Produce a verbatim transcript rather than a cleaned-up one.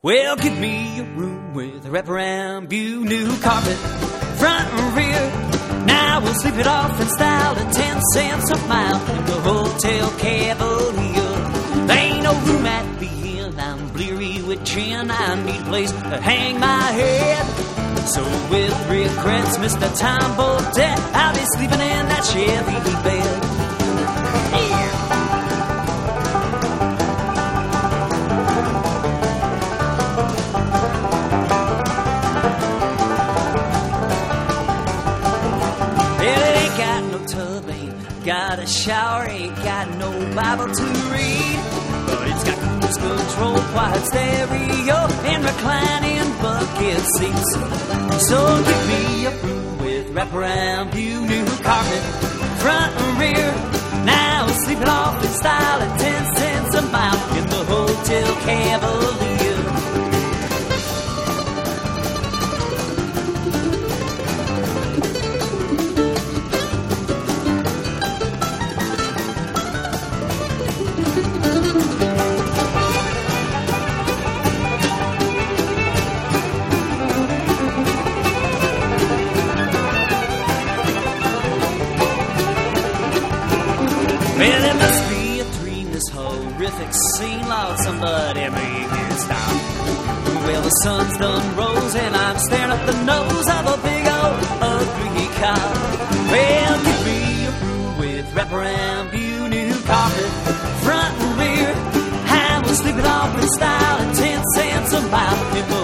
Well, give me a room with a wraparound view, new carpet, front and rear. Now we'll sleep it off in style at ten cents a mile in the Hotel Cavalier. There ain't no room at the inn, I'm bleary with gin. I need a place to hang my head. So with regrets, Mister Tom Bodette, I'll be sleeping in that Chevy bed. Got a shower, ain't got no Bible to read, but it's got cruise control, quiet stereo, and reclining bucket seats. So give me a room with wraparound view, new carpet, front and rear. Now we'll sleep it off in style at ten cents a mile in the Hotel Cavalier. Well, there must be a dream, this horrific scene, Lord, somebody make it stop. Well, the sun's done rose and I'm staring up the nose of a big old ugly cop. Well, give me a room with wraparound view, new carpet, front and rear. I will sleep it off in style at ten cents a mile.